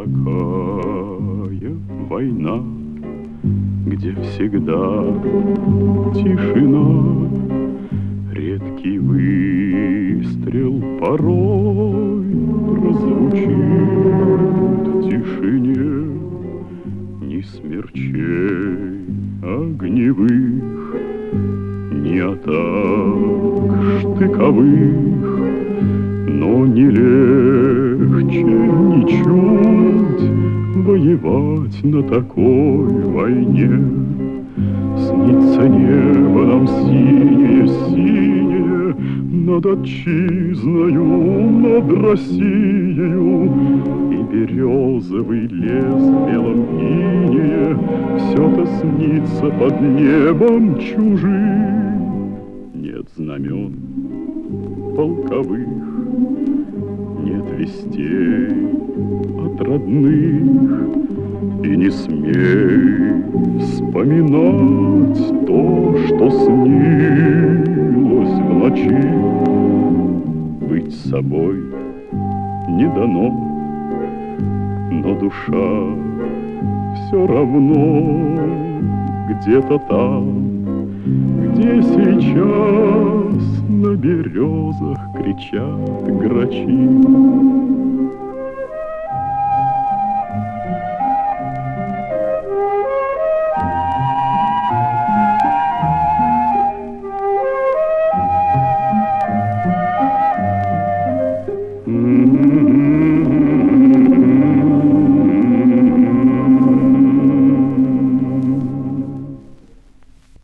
Такая война, где всегда тишина, редкий выстрел порой прозвучит в тишине. Ни смерчей огневых, ни атак штыковых, но не легче ничуть воевать на такой войне. Снится небо нам синее-синее над отчизною, над Россиею, и березовый лес в белом инее все-то снится под небом чужим. Нет знамен полковых, нет вестей от родных, и не смей вспоминать то, что снилось в ночи. Быть собой не дано, но душа все равно где-то там, где сейчас на березах кричат грачи.